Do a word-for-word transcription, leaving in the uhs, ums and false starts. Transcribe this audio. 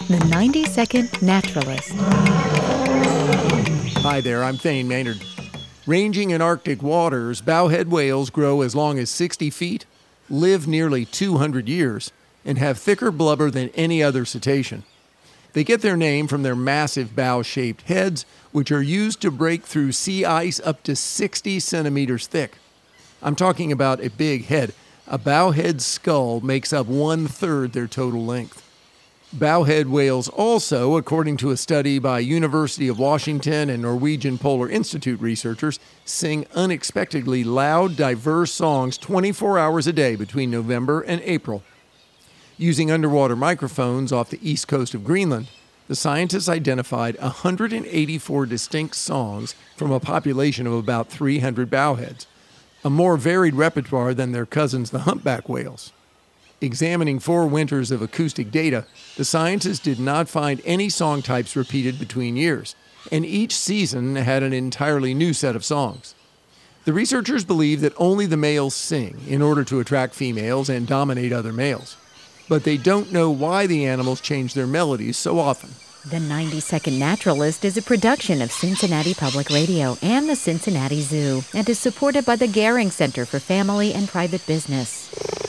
The ninety second Naturalist. Hi there, I'm Thane Maynard. Ranging in Arctic waters, bowhead whales grow as long as sixty feet, live nearly two hundred years, and have thicker blubber than any other cetacean. They get their name from their massive bow-shaped heads, which are used to break through sea ice up to sixty centimeters thick. I'm talking about a big head. A bowhead skull makes up one-third their total length. Bowhead whales also, according to a study by University of Washington and Norwegian Polar Institute researchers, sing unexpectedly loud, diverse songs twenty-four hours a day between November and April. Using underwater microphones off the east coast of Greenland, the scientists identified one hundred eighty-four distinct songs from a population of about three hundred bowheads, a more varied repertoire than their cousins, the humpback whales. Examining four winters of acoustic data, the scientists did not find any song types repeated between years, and each season had an entirely new set of songs. The researchers believe that only the males sing in order to attract females and dominate other males. But they don't know why the animals change their melodies so often. The ninety second Naturalist is a production of Cincinnati Public Radio and the Cincinnati Zoo and is supported by the Gehring Center for Family and Private Business.